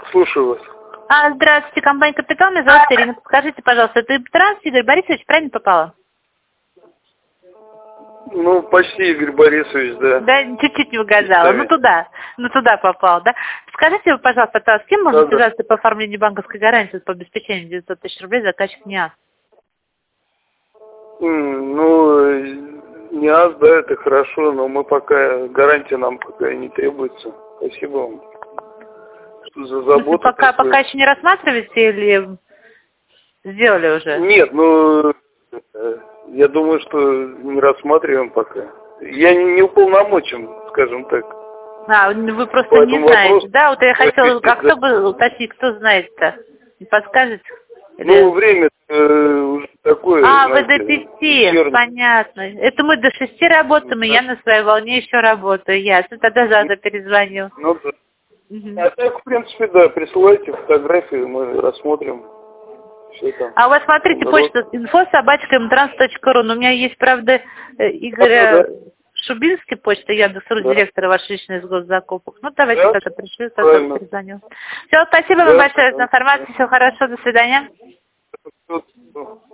Слушаю вас. Здравствуйте, компания «Капитал», меня зовут Ирина. Скажите, пожалуйста, это Петранс Игорь Борисович, правильно попала? Ну, почти Игорь Борисович, да. Да, чуть-чуть не угадала. Ну туда попал, да? Скажите, пожалуйста, с кем можно связаться по оформлению банковской гарантии по обеспечению 900 тысяч рублей заказчик НИАС? Ну, НИАС, да, это хорошо, но мы пока, гарантия нам пока не требуется. Спасибо вам. Что за заботу. Пока еще не рассматриваете или сделали уже? Нет, ну, я думаю, что не рассматриваем пока. Я не уполномочен, скажем так. Вы просто не знаете, да? Вот я хотела, кто бы уточнить, кто знает-то? Не подскажете? Ну, время уже такое. Вы до 5, понятно. Это мы до 6 работаем, и я на своей волне еще работаю. Ясно, тогда завтра перезвоню. Ну, да. А так, в принципе, да, присылайте фотографии, мы рассмотрим. Все там. У вас, смотрите, почта info@mtranс.ru. Но у меня есть, правда, Игоря Шубинский почта, Яндекс.Ру-директора, ваш личный из госзакупок. Ну, давайте тогда пришлю, тогда перезвоню. Все, спасибо вам большое за информацию, всего хорошего, до свидания.